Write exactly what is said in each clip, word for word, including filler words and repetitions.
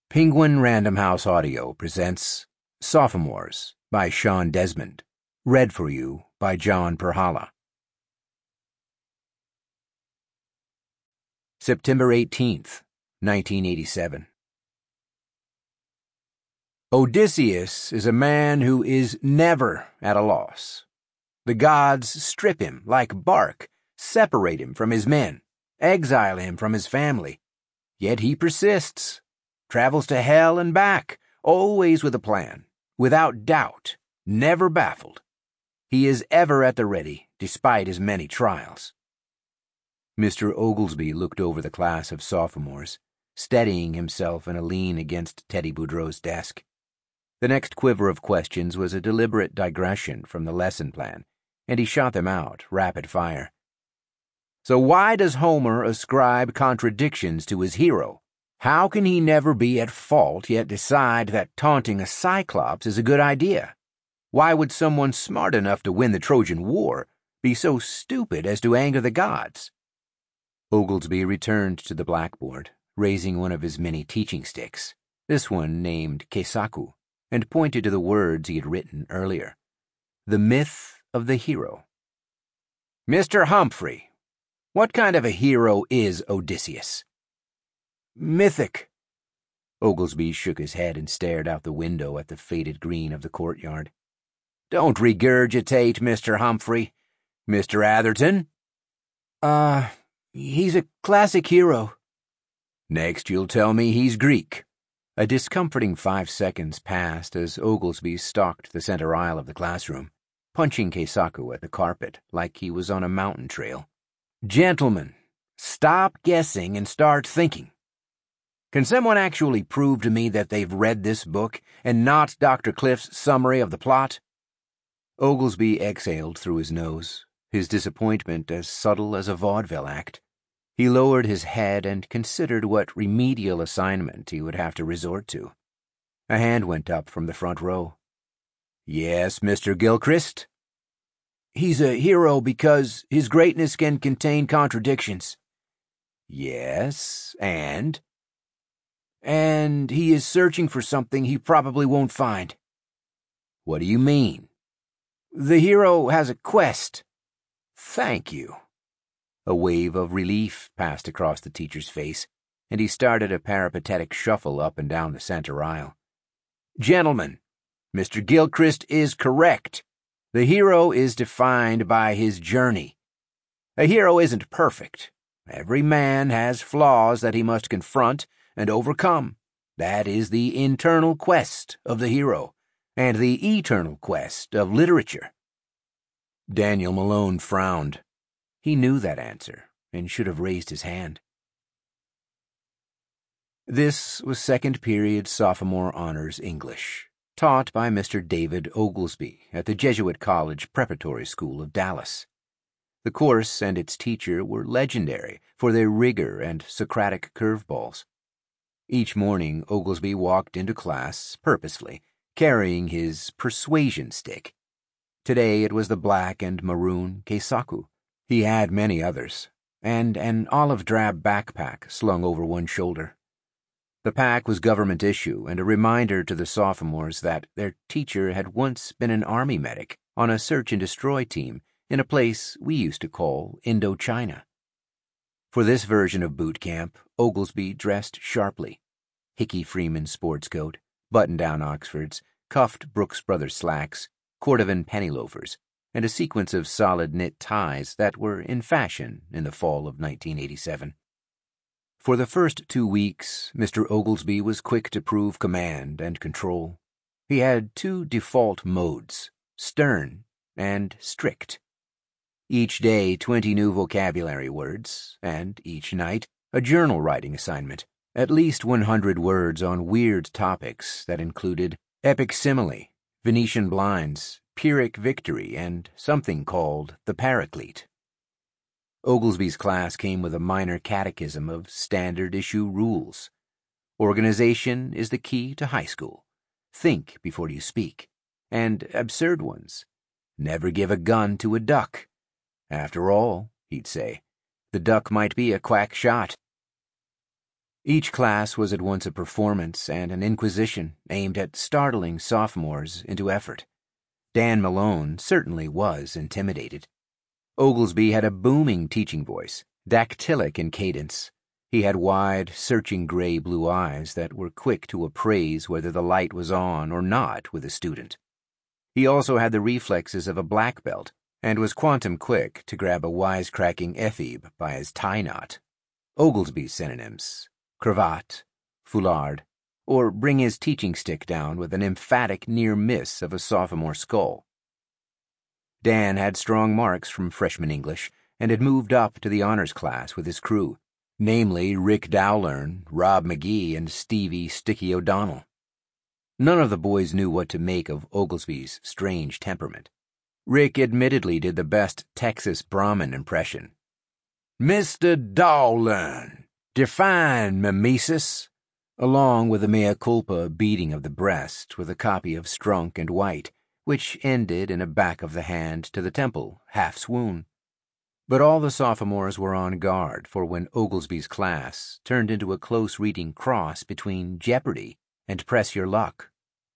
Penguin Random House Audio presents Sophomores by Sean Desmond, read for you by John Perhala. September eighteenth, nineteen eighty-seven. Odysseus is a man who is never at a loss. The gods strip him like bark, separate him from his men, exile him from his family. Yet he persists, travels to hell and back, always with a plan, without doubt, never baffled. He is ever at the ready, despite his many trials. Mister Oglesby looked over the class of sophomores, steadying himself in a lean against Teddy Boudreau's desk. The next quiver of questions was a deliberate digression from the lesson plan, and he shot them out, rapid fire. So why does Homer ascribe contradictions to his hero? How can he never be at fault yet decide that taunting a Cyclops is a good idea? Why would someone smart enough to win the Trojan War be so stupid as to anger the gods? Oglesby returned to the blackboard, raising one of his many teaching sticks, this one named Keisaku, and pointed to the words he had written earlier. The myth of the hero. Mister Humphrey, what kind of a hero is Odysseus? Mythic. Oglesby shook his head and stared out the window at the faded green of the courtyard. Don't regurgitate, Mister Humphrey. Mister Atherton? Uh, he's a classic hero. Next you'll tell me he's Greek. A discomforting five seconds passed as Oglesby stalked the center aisle of the classroom, punching Keisaku at the carpet like he was on a mountain trail. Gentlemen, stop guessing and start thinking. Can someone actually prove to me that they've read this book and not Doctor Cliff's summary of the plot? Oglesby exhaled through his nose, his disappointment as subtle as a vaudeville act. He lowered his head and considered what remedial assignment he would have to resort to. A hand went up from the front row. Yes, Mister Gilchrist? He's a hero because his greatness can contain contradictions. Yes, and? And he is searching for something he probably won't find. What do you mean? The hero has a quest. Thank you. A wave of relief passed across the teacher's face, and he started a peripatetic shuffle up and down the center aisle. Gentlemen, Mister Gilchrist is correct. The hero is defined by his journey. A hero isn't perfect. Every man has flaws that he must confront and overcome. That is the internal quest of the hero, and the eternal quest of literature. Daniel Malone frowned. He knew that answer, and should have raised his hand. This was second period sophomore honors English, taught by Mister David Oglesby at the Jesuit College Preparatory School of Dallas. The course and its teacher were legendary for their rigor and Socratic curveballs. Each morning, Oglesby walked into class purposefully, carrying his persuasion stick. Today it was the black and maroon Keisaku. He had many others, and an olive-drab backpack slung over one shoulder. The pack was government issue and a reminder to the sophomores that their teacher had once been an army medic on a search-and-destroy team in a place we used to call Indochina. For this version of boot camp, Oglesby dressed sharply. Hickey Freeman sports coat, button-down Oxfords, cuffed Brooks Brothers slacks, cordovan penny loafers, and a sequence of solid knit ties that were in fashion in the fall of nineteen eighty-seven. For the first two weeks, Mister Oglesby was quick to prove command and control. He had two default modes, stern and strict. Each day, twenty new vocabulary words, and each night, a journal writing assignment, at least one hundred words on weird topics that included epic simile, Venetian blinds, Pyrrhic victory, and something called the Paraclete. Oglesby's class came with a minor catechism of standard-issue rules. Organization is the key to high school. Think before you speak. And absurd ones. Never give a gun to a duck. After all, he'd say, the duck might be a quack shot. Each class was at once a performance and an inquisition aimed at startling sophomores into effort. Dan Malone certainly was intimidated. Oglesby had a booming teaching voice, dactylic in cadence. He had wide, searching gray-blue eyes that were quick to appraise whether the light was on or not with a student. He also had the reflexes of a black belt and was quantum quick to grab a wisecracking ephebe by his tie knot. Oglesby's synonyms: cravat, foulard, or bring his teaching stick down with an emphatic near miss of a sophomore skull. Dan had strong marks from freshman English and had moved up to the honors class with his crew, namely Rick Dowlern, Rob McGee, and Stevie Sticky O'Donnell. None of the boys knew what to make of Oglesby's strange temperament. Rick admittedly did the best Texas Brahmin impression. "Mister Dowlern, define mimesis," along with a mea culpa beating of the breast with a copy of Strunk and White, which ended in a back of the hand to the temple, half-swoon. But all the sophomores were on guard for when Oglesby's class turned into a close-reading cross between Jeopardy and Press Your Luck.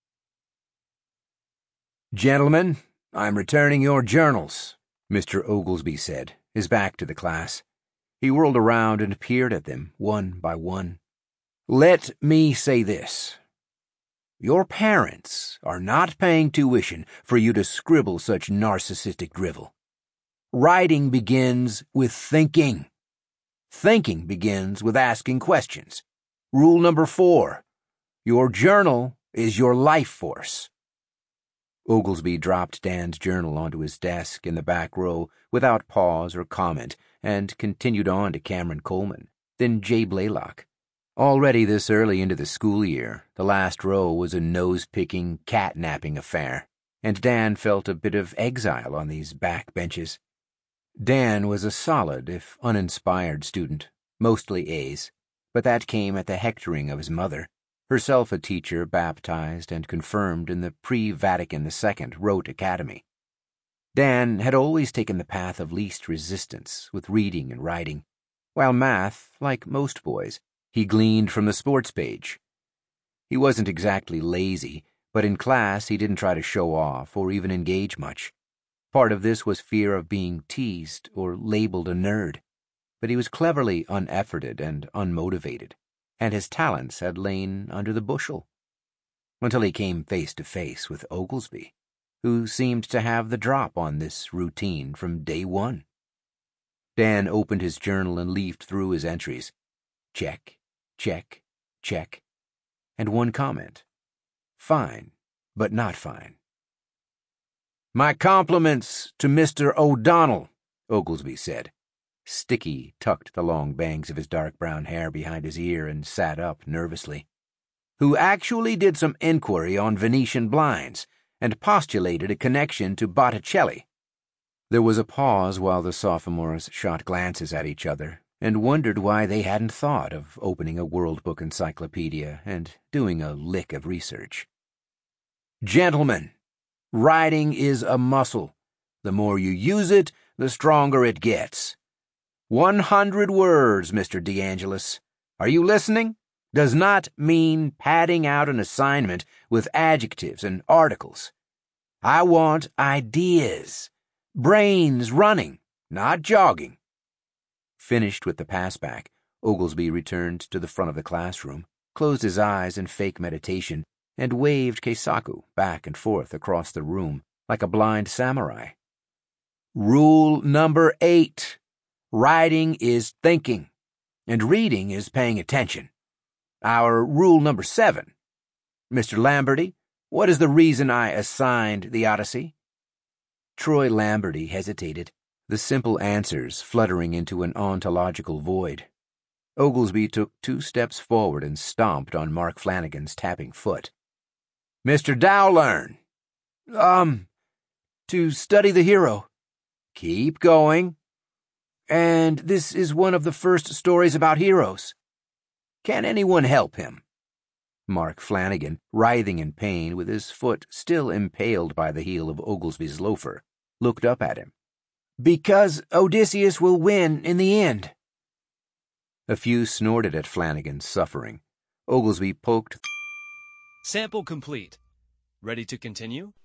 "Gentlemen, I'm returning your journals," Mister Oglesby said, his back to the class. He whirled around and peered at them, one by one. "Let me say this. Your parents are not paying tuition for you to scribble such narcissistic drivel. Writing begins with thinking. Thinking begins with asking questions. Rule number four. Your journal is your life force." Oglesby dropped Dan's journal onto his desk in the back row without pause or comment and continued on to Cameron Coleman, then Jay Blaylock. Already this early into the school year, the last row was a nose-picking, cat-napping affair, and Dan felt a bit of exile on these back benches. Dan was a solid, if uninspired student, mostly A's, but that came at the hectoring of his mother, herself a teacher baptized and confirmed in the pre-Vatican the Second Rote Academy. Dan had always taken the path of least resistance with reading and writing, while math, like most boys, he gleaned from the sports page. He wasn't exactly lazy, but in class he didn't try to show off or even engage much. Part of this was fear of being teased or labeled a nerd, but he was cleverly unefforted and unmotivated, and his talents had lain under the bushel. Until he came face to face with Oglesby, who seemed to have the drop on this routine from day one. Dan opened his journal and leafed through his entries. Check, check, check, and one comment. Fine, but not fine. "My compliments to Mister O'Donnell," Oglesby said. Sticky tucked the long bangs of his dark brown hair behind his ear and sat up nervously. "Who actually did some inquiry on Venetian blinds and postulated a connection to Botticelli." There was a pause while the sophomores shot glances at each other and wondered why they hadn't thought of opening a World Book encyclopedia and doing a lick of research. "Gentlemen, writing is a muscle. The more you use it, the stronger it gets. One hundred words, Mister DeAngelis. Are you listening? Does not mean padding out an assignment with adjectives and articles. I want ideas. Brains running, not jogging." Finished with the passback, Oglesby returned to the front of the classroom, closed his eyes in fake meditation, and waved Keisaku back and forth across the room like a blind samurai. "Rule number eight. Writing is thinking, and reading is paying attention. Our rule number seven. Mister Lamberty, what is the reason I assigned the Odyssey?" Troy Lamberty hesitated, the simple answers fluttering into an ontological void. Oglesby took two steps forward and stomped on Mark Flanagan's tapping foot. "Mister Dowlern." Um, to study the hero." "Keep going." "And this is one of the first stories about heroes. Can anyone help him?" Mark Flanagan, writhing in pain with his foot still impaled by the heel of Oglesby's loafer, looked up at him. "Because Odysseus will win in the end." A few snorted at Flanagan's suffering. Oglesby poked. Sample complete. Ready to continue?